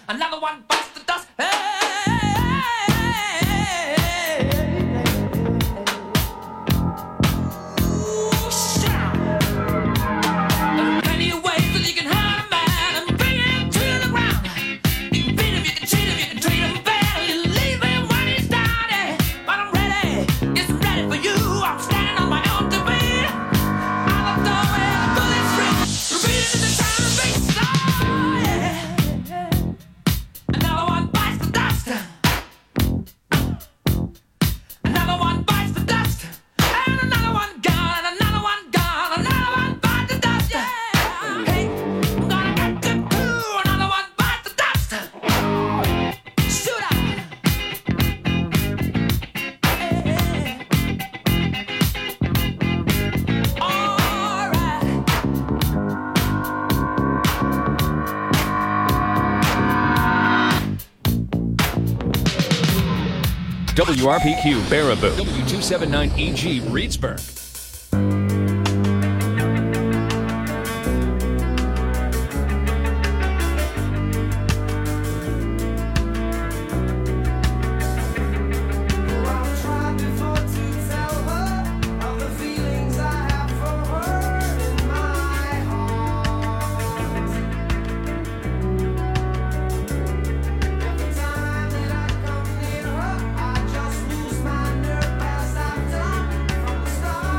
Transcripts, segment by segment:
Another one bites the dust. WRPQ Baraboo, W279EG Reedsburg. I just lose my nerve as I've done from the start.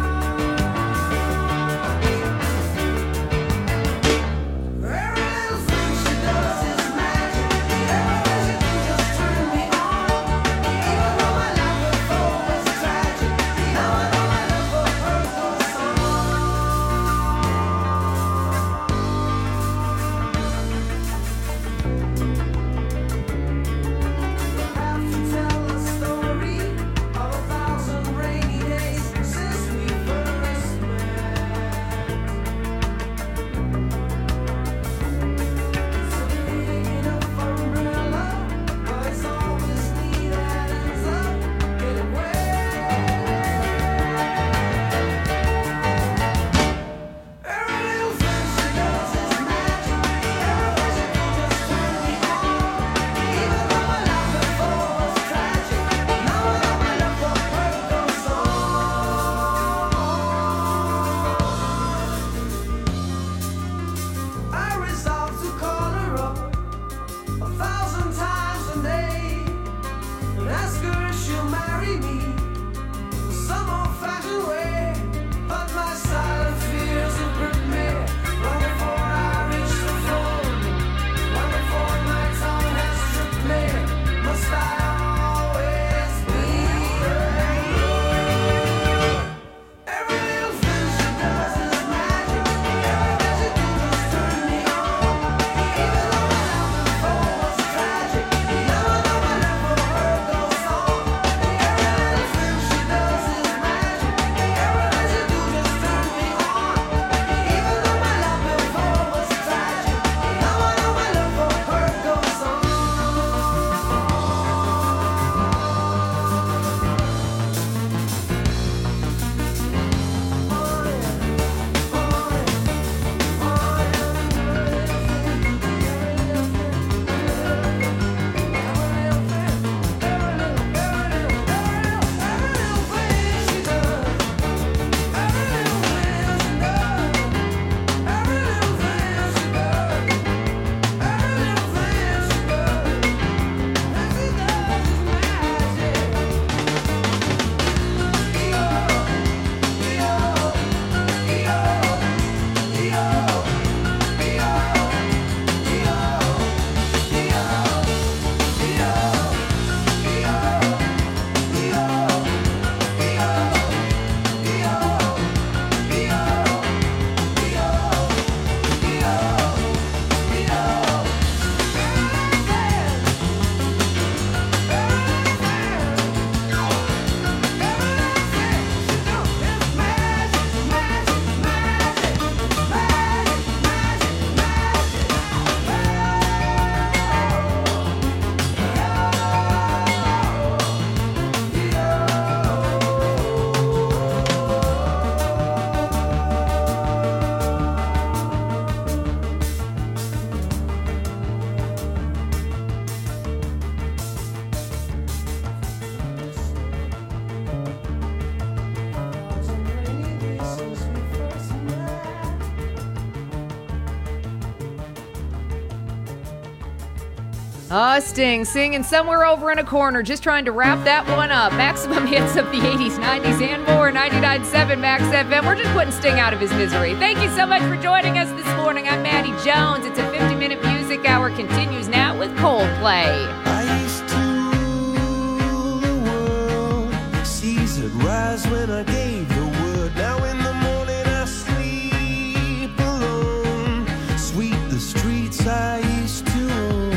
Sting singing somewhere over in a corner, just trying to wrap that one up. Maximum hits of the 80s, 90s, and more. 99.7 Max FM. We're just putting Sting out of his misery. Thank you so much for joining us this morning. I'm Maddie Jones. It's a 50-minute music hour. Continues now with Coldplay. I used to rule the world. Seas would rise when I gave the word. Now in the morning I sleep alone. Sweep the streets I used to own.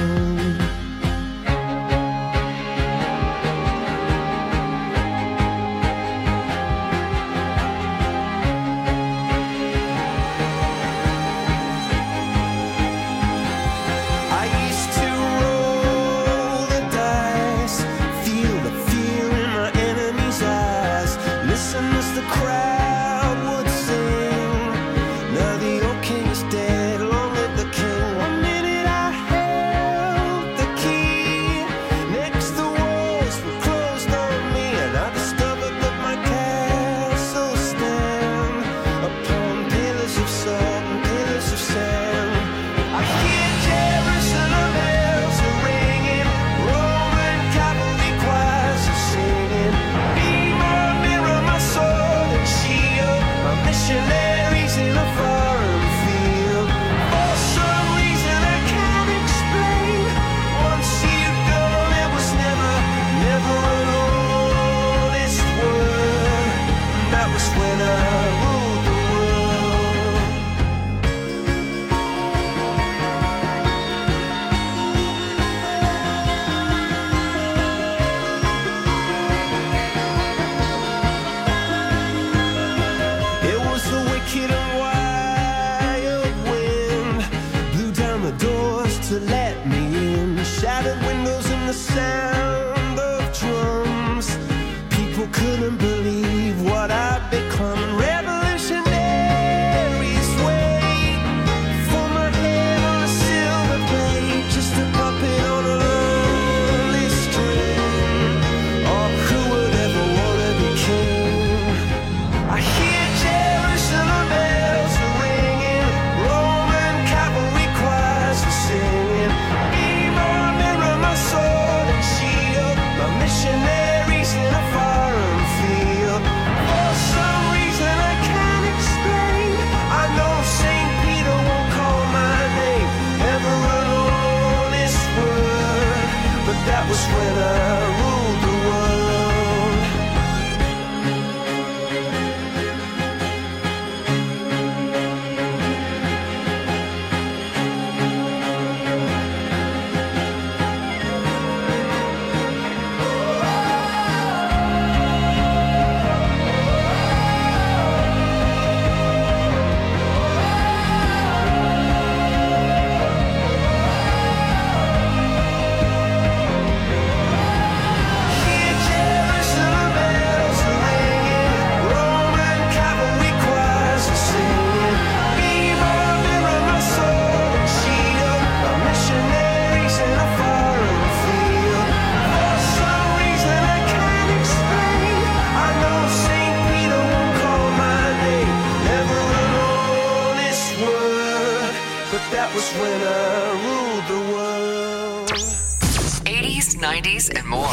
And more.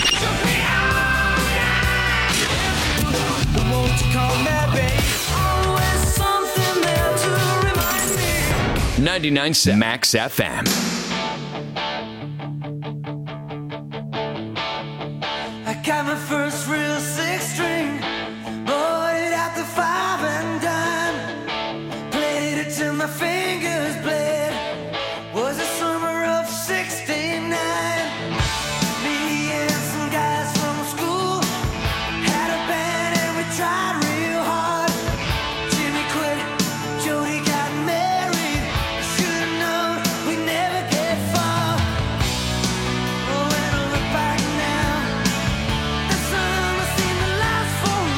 99.7 Max FM. I got my first real six-string, bought it at the five and dime, played it till my fingers bled. Was the summer of '69. Me and some guys from school had a band and we tried real hard. Jimmy quit, Jody got married. Should've known we'd never get far. Oh, when I look back now, the summer seemed to last forever.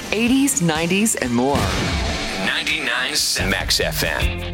80s, 90s, and more. 99.7 Max FM.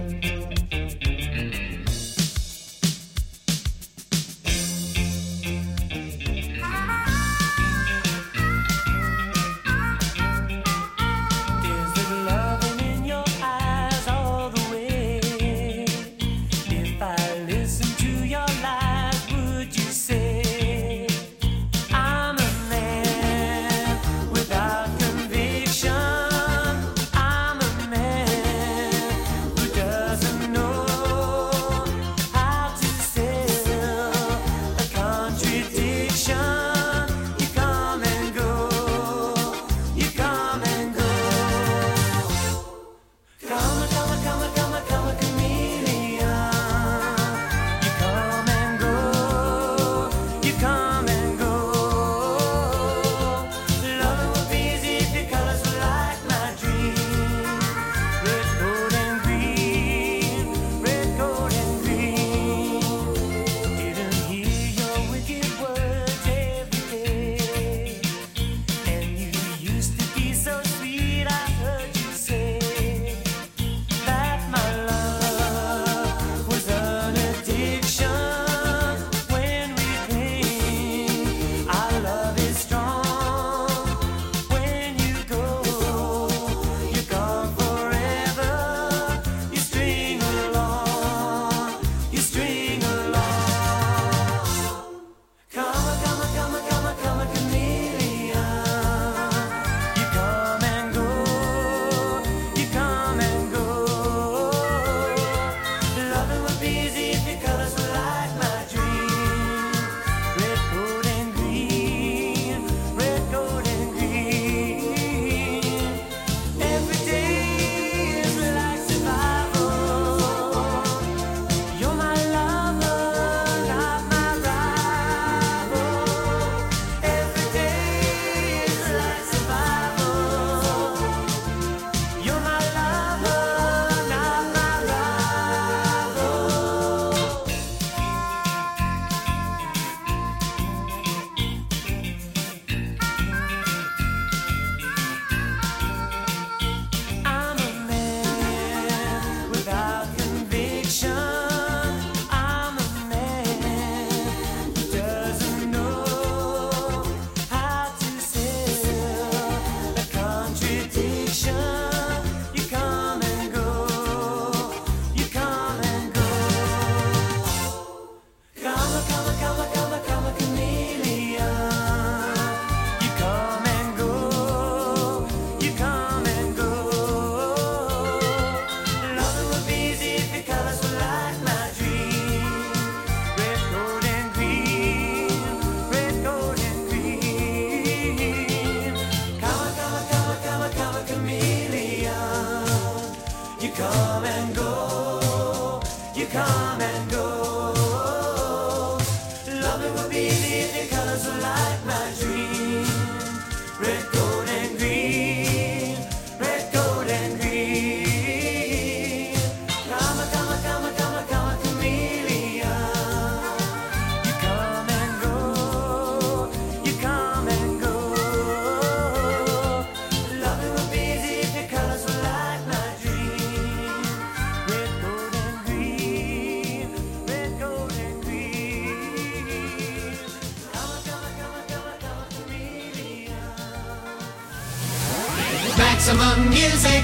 Maximum music,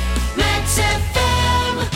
Max FM.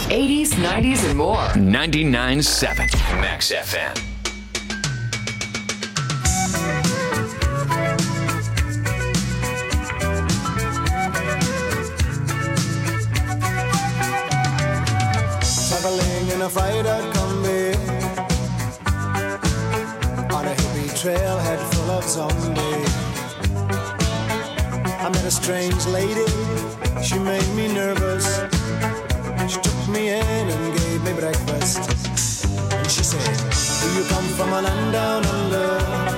80s, 90s, and more. 99.7 Max FM. Traveling in a freighter combi on a hippie trailhead full of zombies. I met a strange lady, she made me nervous. She took me in and gave me breakfast. And she said, do you come from a land down under?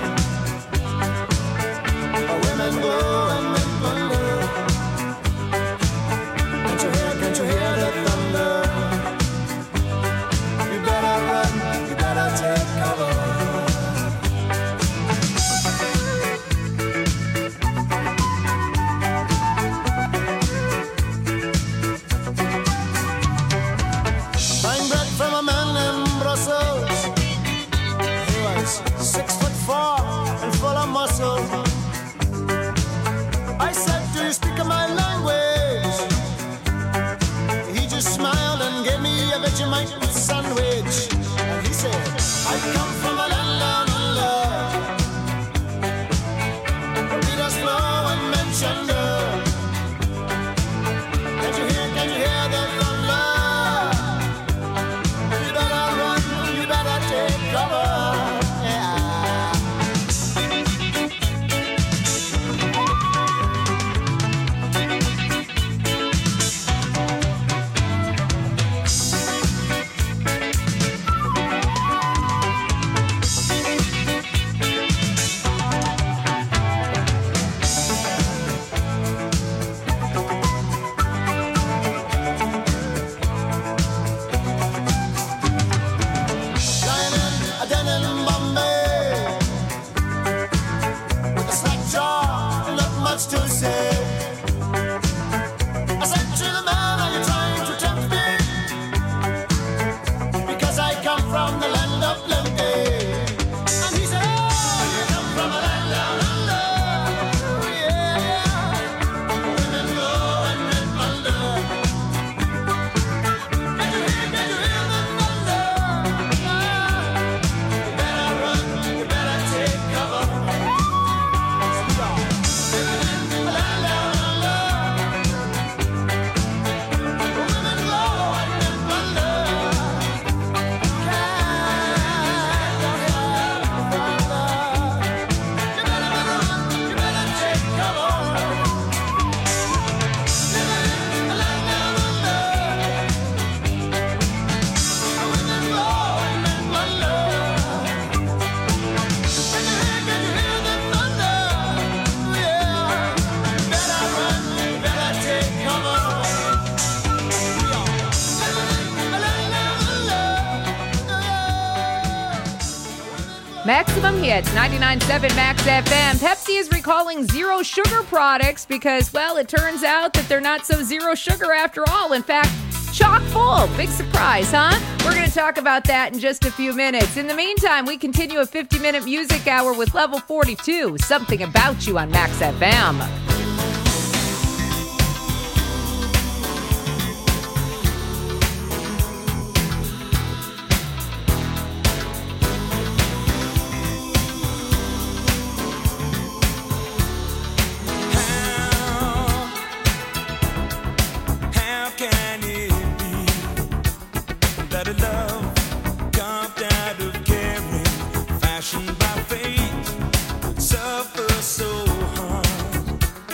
Where women go and men wonder. Can't you hear the thunder? You better run, you better take cover. Buying bread from a man in Brussels. He was 6'4" and full of muscle. I said, do you speak my language? He just smiled and gave me a Vegemite sandwich. And he said, I come from a land down under. Rivers flow and men chunder. Can you hear the thunder? You better run, you better take cover. Yeah. Lying in a den in Bombay with a slack jaw, not much to say. I said to the man, are you trying to tempt me? Because I come from the land of plenty. And he said, oh, you come from a land down under. Yeah, women go and men wonder. Can you hear the thunder? You better run, you better take cover. A land down under. Women go and men wonder. You better run, you better take cover. A land down under. Women go and men wonder. Can you hear the thunder? Yeah. Better run, better take cover. Maximum Hits, 99.7 Max FM. Pepsi is recalling zero sugar products because, well, it turns out that they're not so zero sugar after all. In fact, chock full. Big surprise, huh? We're going to talk about that in just a few minutes. In the meantime, we continue a 50-minute music hour with Level 42, Something About You on Max FM. How can it be that a love carved out of caring, fashioned by fate, suffers so hard?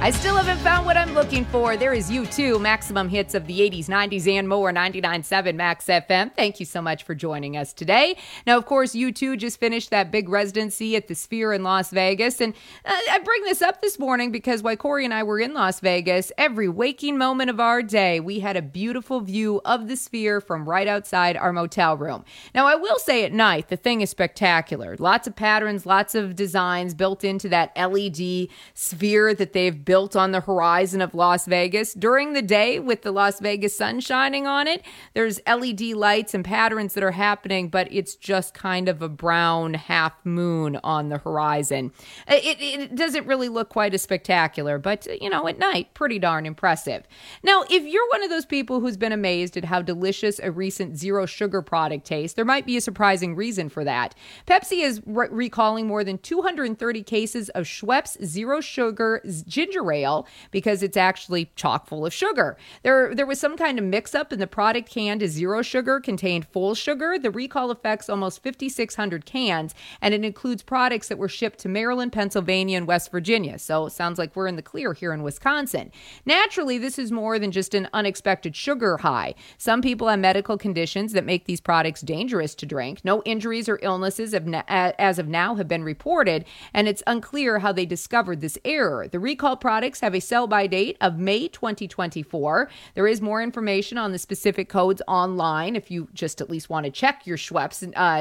I still haven't found what I'm looking for. There is U2, maximum hits of the 80s, 90s, and more, 99.7 Max FM. Thank you so much for joining us today. Now, of course, U2 just finished that big residency at the Sphere in Las Vegas. And I bring this up this morning because while Corey and I were in Las Vegas, every waking moment of our day, we had a beautiful view of the Sphere from right outside our motel room. Now, I will say at night, the thing is spectacular. Lots of patterns, lots of designs built into that LED sphere that they've built on the horizon of Las Vegas. During the day, with the Las Vegas sun shining on it, there's LED lights and patterns that are happening, but it's just kind of a brown half moon on the horizon. It doesn't really look quite as spectacular, but, at night, pretty darn impressive. Now, if you're one of those people who's been amazed at how delicious a recent zero sugar product tastes, there might be a surprising reason for that. Pepsi is recalling more than 230 cases of Schweppes Zero Sugar Ginger Ale because it's actually chock full of sugar. There was some kind of mix-up, and the product canned as zero sugar contained full sugar. The recall affects almost 5,600 cans, and it includes products that were shipped to Maryland, Pennsylvania, and West Virginia. So it sounds like we're in the clear here in Wisconsin. Naturally, this is more than just an unexpected sugar high. Some people have medical conditions that make these products dangerous to drink. No injuries or illnesses as of now have been reported, and it's unclear how they discovered this error. The recall products have a sell-by date of May 2024. There is more information on the specific codes online if you just at least want to check your Schweppes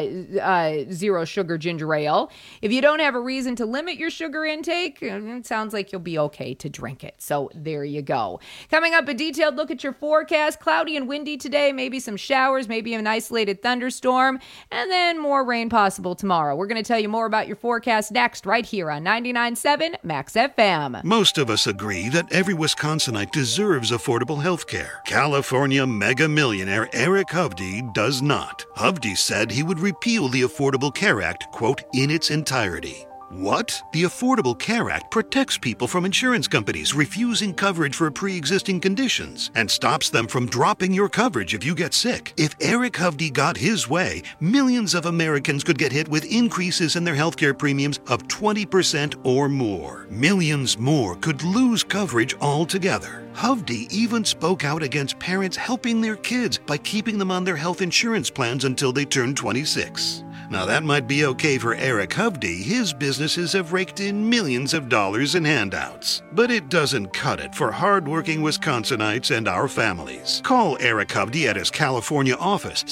Zero Sugar Ginger Ale. If you don't have a reason to limit your sugar intake, it sounds like you'll be okay to drink it. So there you go. Coming up, a detailed look at your forecast. Cloudy and windy today, maybe some showers, maybe an isolated thunderstorm, and then more rain possible tomorrow. We're going to tell you more about your forecast next, right here on 99.7 Max FM. Most of us agree that every Wisconsinite deserves affordable health care. California mega millionaire Eric Hovde does not. Hovde said he would repeal the Affordable Care Act, quote, in its entirety. What? The Affordable Care Act protects people from insurance companies refusing coverage for pre-existing conditions and stops them from dropping your coverage if you get sick. If Eric Hovde got his way, millions of Americans could get hit with increases in their healthcare premiums of 20% or more. Millions more could lose coverage altogether. Hovde even spoke out against parents helping their kids by keeping them on their health insurance plans until they turn 26. Now that might be okay for Eric Hovde. His businesses have raked in millions of dollars in handouts. But it doesn't cut it for hardworking Wisconsinites and our families. Call Eric Hovde at his California office,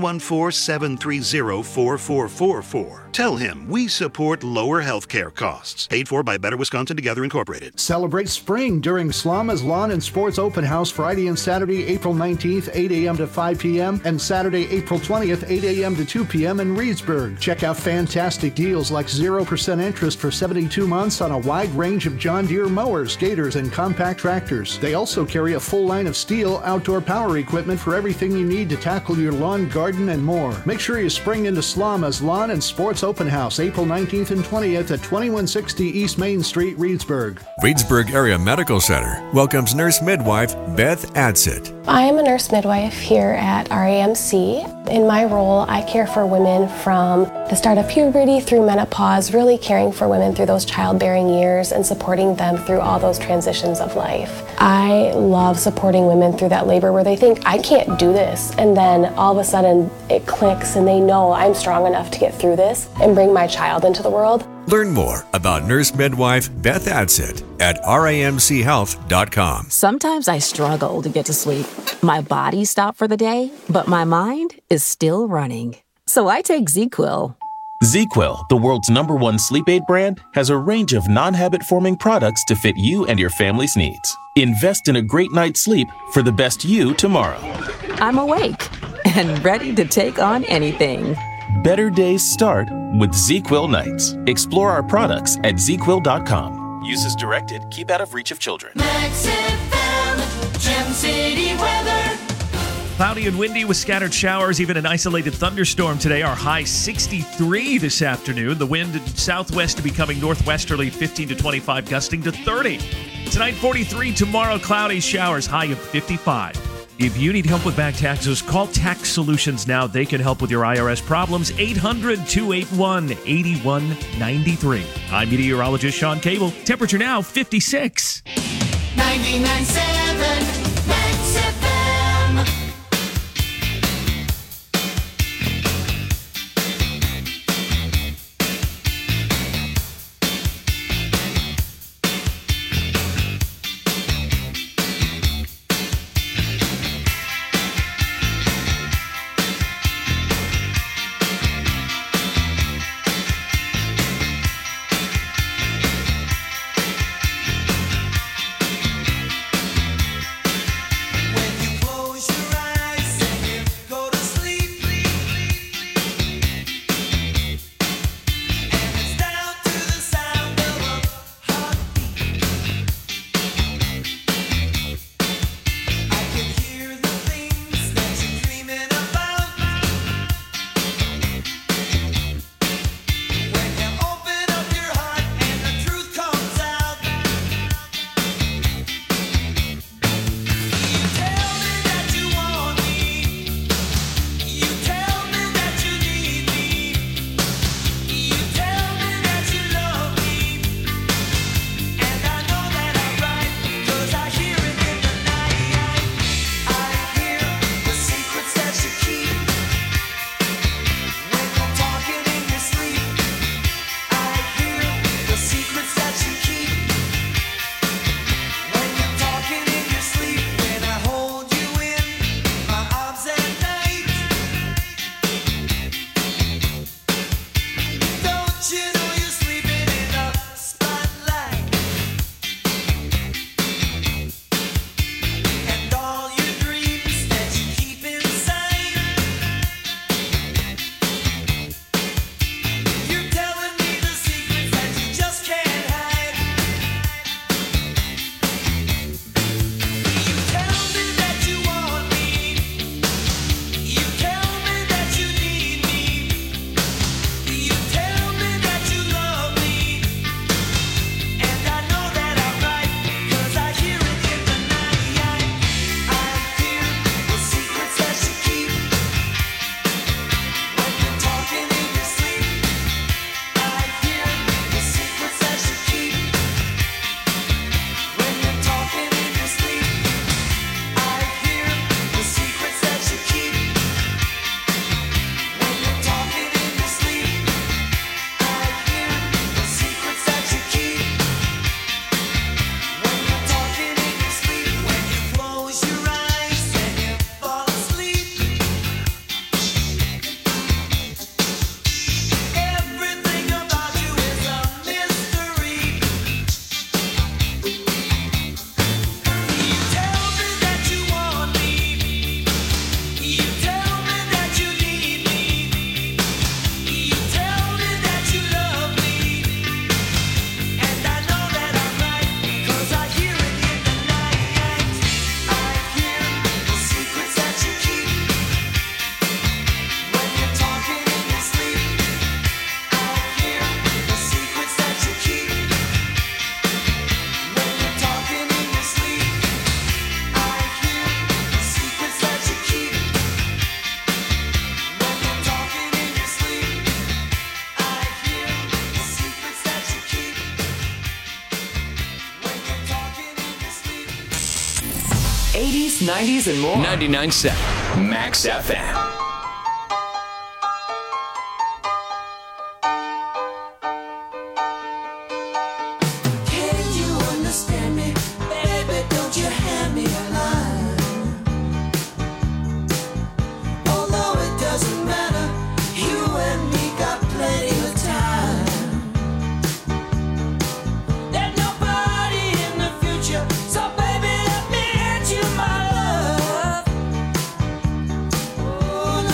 714-730-4444. Tell him we support lower health care costs. Paid for by Better Wisconsin Together Incorporated. Celebrate spring during Slama's Lawn and Sports Open House Friday and Saturday, April 19th, 8 a.m. to 5 p.m. and Saturday, April 20th, 8 a.m. to 2 p.m. in Reedsburg. Check out fantastic deals like 0% interest for 72 months on a wide range of John Deere mowers, gators, and compact tractors. They also carry a full line of steel outdoor power equipment for everything you need to tackle your lawn, garden, and more. Make sure you spring into Slama's Lawn and Sports Open House, April 19th and 20th at 2160 East Main Street, Reedsburg. Reedsburg Area Medical Center welcomes nurse midwife Beth Adsit. I am a nurse midwife here at RAMC. In my role, I care for women from the start of puberty through menopause, really caring for women through those childbearing years and supporting them through all those transitions of life. I love supporting women through that labor where they think, I can't do this, and then all of a sudden it clicks and they know I'm strong enough to get through this and bring my child into the world. Learn more about nurse midwife Beth Adsit at ramchealth.com. Sometimes I struggle to get to sleep. My body stopped for the day, but my mind is still running. So I take ZzzQuil. ZzzQuil, the world's #1 sleep aid brand, has a range of non-habit-forming products to fit you and your family's needs. Invest in a great night's sleep for the best you tomorrow. I'm awake and ready to take on anything. Better days start with ZzzQuil nights. Explore our products at ZzzQuil.com. Use as directed. Keep out of reach of children. Max FM, Gem City weather. Cloudy and windy with scattered showers, even an isolated thunderstorm today. Our high 63 this afternoon. The wind southwest becoming northwesterly 15 to 25, gusting to 30. Tonight 43, tomorrow cloudy showers, high of 55. If you need help with back taxes, call Tax Solutions now. They can help with your IRS problems. 800-281-8193. I'm meteorologist Sean Cable. Temperature now 56. 99.7 Max FM. '80s, '90s, and more. 99.7 Max FM. Oh,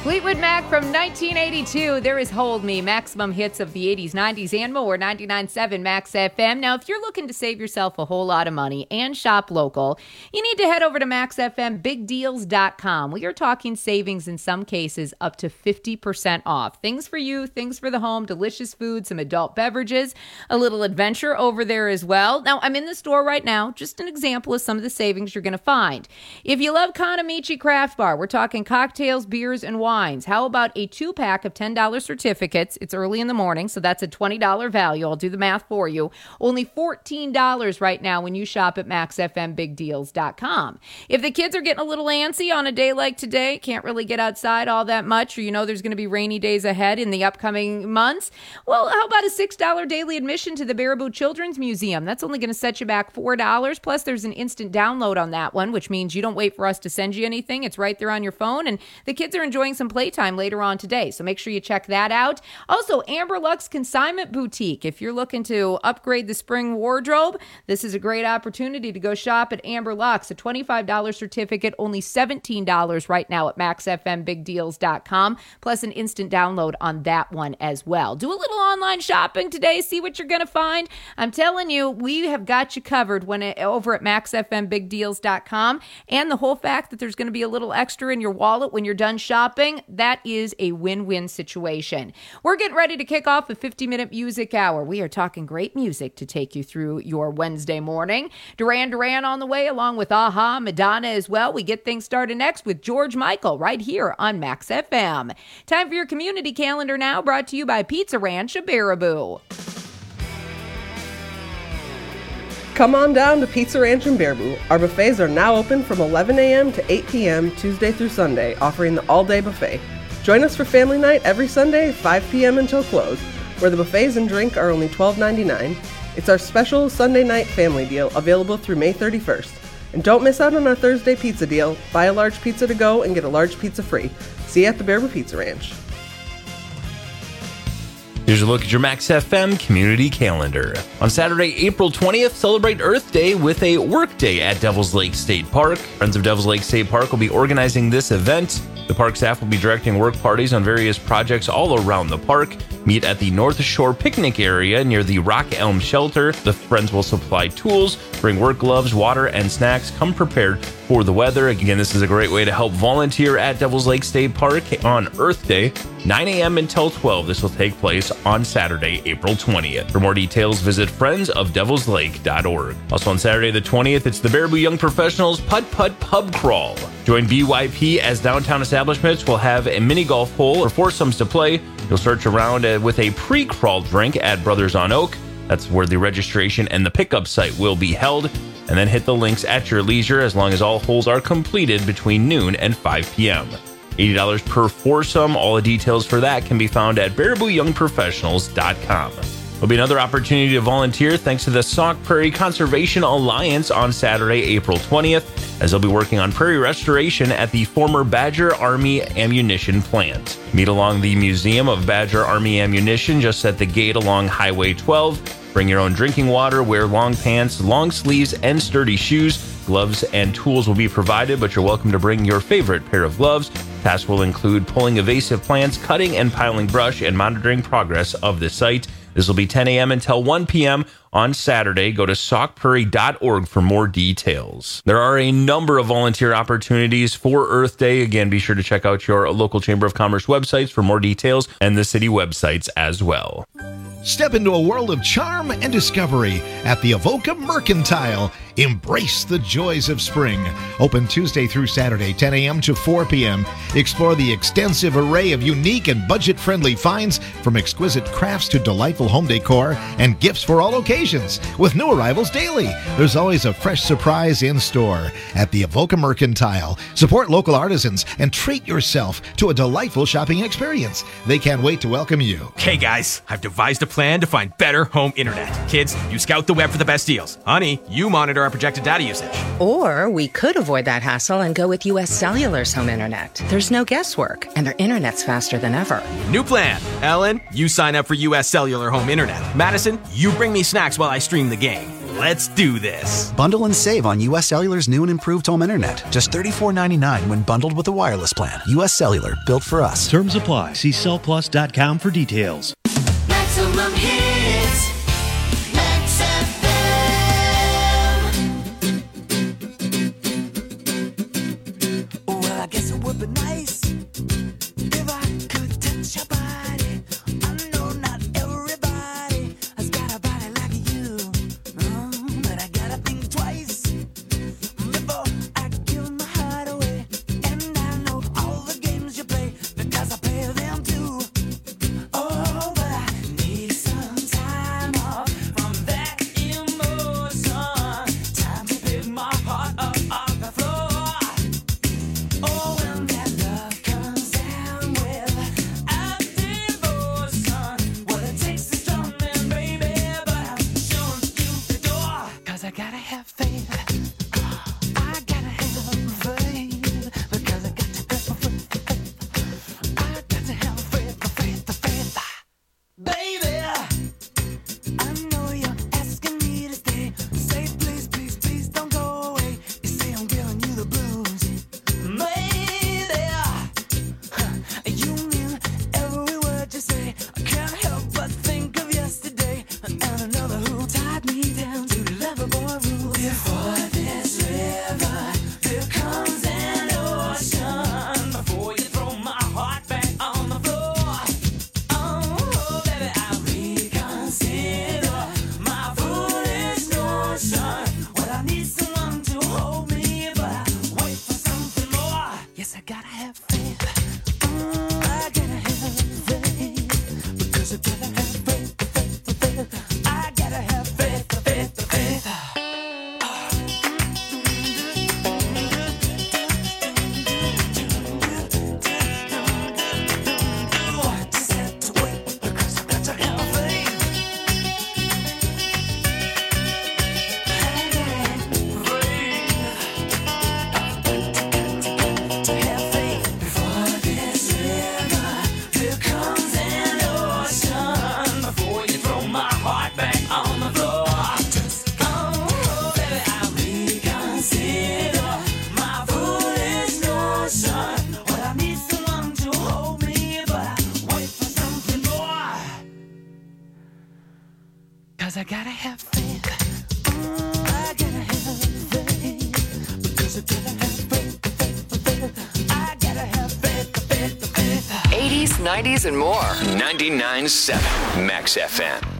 Fleetwood Mac from 1982. There is Hold Me, maximum hits of the 80s, 90s, and more. 99.7 Max FM. Now, if you're looking to save yourself a whole lot of money and shop local, you need to head over to MaxFMBigDeals.com. We are talking savings in some cases up to 50% off. Things for you, things for the home, delicious food, some adult beverages, a little adventure over there as well. Now, I'm in the store right now. Just an example of some of the savings you're going to find. If you love Kanamichi Craft Bar, we're talking cocktails, beers, and wines. How about a 2-pack of $10 certificates? It's early in the morning, so that's a $20 value. I'll do the math for you. Only $14 right now when you shop at MaxFMBigDeals.com. If the kids are getting a little antsy on a day like today, can't really get outside all that much, or you know there's going to be rainy days ahead in the upcoming months, well, how about a $6 daily admission to the Baraboo Children's Museum? That's only going to set you back $4. Plus, there's an instant download on that one, which means you don't wait for us to send you anything. It's right there on your phone, and the kids are enjoying some playtime later on today, so make sure you check that out. Also, Amber Lux Consignment Boutique. If you're looking to upgrade the spring wardrobe, this is a great opportunity to go shop at Amber Lux. A $25 certificate, only $17 right now at MaxFMBigDeals.com, plus an instant download on that one as well. Do a little online shopping today, see what you're going to find. I'm telling you, we have got you covered over at MaxFMBigDeals.com, and the whole fact that there's going to be a little extra in your wallet when you're done shopping, that is a win-win situation. We're getting ready to kick off a 50-minute music hour. We are talking great music to take you through your Wednesday morning. Duran Duran on the way, along with Aha, Madonna as well. We get things started next with George Michael right here on Max FM. Time for your community calendar now, brought to you by Pizza Ranch of Baraboo. Come on down to Pizza Ranch in Baraboo. Our buffets are now open from 11 a.m. to 8 p.m. Tuesday through Sunday, offering the all-day buffet. Join us for family night every Sunday, 5 p.m. until close, where the buffets and drink are only $12.99. It's our special Sunday night family deal, available through May 31st. And don't miss out on our Thursday pizza deal. Buy a large pizza to go and get a large pizza free. See you at the Baraboo Pizza Ranch. Here's a look at your Max FM community calendar. On Saturday, April 20th, celebrate Earth Day with a work day at Devil's Lake State Park. Friends of Devil's Lake State Park will be organizing this event. The park staff will be directing work parties on various projects all around the park. Meet at the North Shore picnic area near the Rock Elm Shelter. The friends will supply tools, bring work gloves, water, and snacks. Come prepared for the weather. Again, this is a great way to help volunteer at Devil's Lake State Park on Earth Day, 9 a.m. until 12. This will take place on Saturday, April 20th. For more details, visit friendsofdevilslake.org. Also on Saturday the 20th, it's the Baraboo Young Professionals Putt Putt Pub Crawl. Join BYP as downtown establishments will have a mini golf hole or foursomes to play. You'll search around with a pre-crawl drink at Brothers on Oak. That's where the registration and the pickup site will be held. And then hit the links at your leisure as long as all holes are completed between noon and 5 p.m. $80 per foursome. All the details for that can be found at BarabooYoungProfessionals.com. There'll be another opportunity to volunteer thanks to the Sauk Prairie Conservation Alliance on Saturday, April 20th, as they'll be working on prairie restoration at the former Badger Army Ammunition Plant. Meet along the Museum of Badger Army Ammunition just at the gate along Highway 12. Bring your own drinking water, wear long pants, long sleeves, and sturdy shoes. Gloves and tools will be provided, but you're welcome to bring your favorite pair of gloves. Tasks will include pulling invasive plants, cutting and piling brush, and monitoring progress of the site. This will be 10 a.m. until 1 p.m. on Saturday. Go to saukprairie.org for more details. There are a number of volunteer opportunities for Earth Day. Again, be sure to check out your local Chamber of Commerce websites for more details and the city websites as well. Step into a world of charm and discovery at the Avoca Mercantile. Embrace the joys of spring. Open Tuesday through Saturday, 10 a.m. to 4 p.m. Explore the extensive array of unique and budget-friendly finds, from exquisite crafts to delightful home decor and gifts for all occasions. With new arrivals daily, there's always a fresh surprise in store at the Avoca Mercantile. Support local artisans and treat yourself to a delightful shopping experience. They can't wait to welcome you. Okay, guys, I've devised a plan to find better home internet. Kids, you scout the web for the best deals. Honey, you monitor our projected data usage. Or we could avoid that hassle and go with U.S. Cellular's home internet. There's no guesswork, and their internet's faster than ever. New plan. Ellen, you sign up for U.S. Cellular home internet. Madison, you bring me snacks while I stream the game. Let's do this. Bundle and save on U.S. Cellular's new and improved home internet. Just $34.99 when bundled with a wireless plan. U.S. Cellular, built for us. Terms apply. See cellplus.com for details. Maximum hits. Max FM. Well, I guess it would be nice if I could touch your body. I know not everybody has got a body like you, but I gotta think twice before I give my heart away. And I know all the games you play because I play them too. Oh, but I need some time off from that emotion. Time to pick my heart up off the floor. Oh, when that love comes down with a devotion, well, it takes a strong man, baby, but I'm showing you the door. 'Cause I gotta have faith. I gotta have faith. Because I got to have faith. I got to have faith. Baby, I know you're asking me to stay. Say please, please, please don't go away. You say I'm giving you the blues. Maybe you mean every word you say. I can't help but think of yesterday and another who tied me down to lovable rules. Before this river, there comes an ocean. Before you throw my heart back on the floor. Oh, baby, I reconsider my foolish notion. Well, I need someone to hold me, but I wait for something more. Yes, I gotta have faith. I gotta have faith. Because I gotta have faith. I gotta have faith. Just have to wait because I got to have faith. To have faith. Before this river, there comes an ocean. Before you throw my heart back on the floor. Oh, baby, I reconsider my foolish notion. Well, I need someone to hold me, but I wait for something more. 'Cause I gotta have faith. I gotta have faith. Because I gotta have faith. I gotta have faith. 80s, 90s, and more. 99.7 Max FM.